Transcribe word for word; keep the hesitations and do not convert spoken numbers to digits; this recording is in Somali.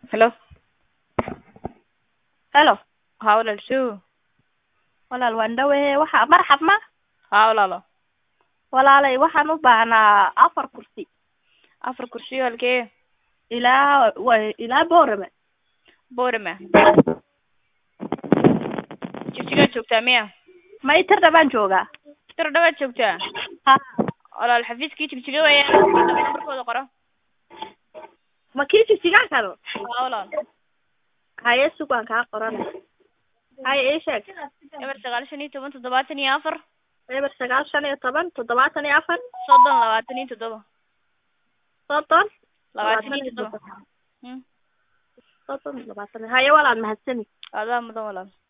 Hello. Hello. Haa walaal show. Walaal waan dhawahay waxa marxab ma Haa walaalo. walaalay waxaan u baahnaa afar kursi Afar kursi halkee? ilaa way ilaa boorame Boorama. Jigjiga joogtaa miya? may tirda baan joogaa Tir dhawaad joogtaa. ha Walaal xafiiskii jigjiga weeyaan. Numberkooda qoro. ma kii jigjiga kalo Haa walaal. haye sugaan kaa qoran haye ii sheeg Eber sagaal shan iyo toban toddobaatan iyo afar. eber sagaal shan iyo toban toddobaatan iyo afar Soddon labaatan iyo toddoba. soddon Labaatan iyo toddoba. Hmm. soddon labaatan haye walaal mahadsani Adaa mudan walaal.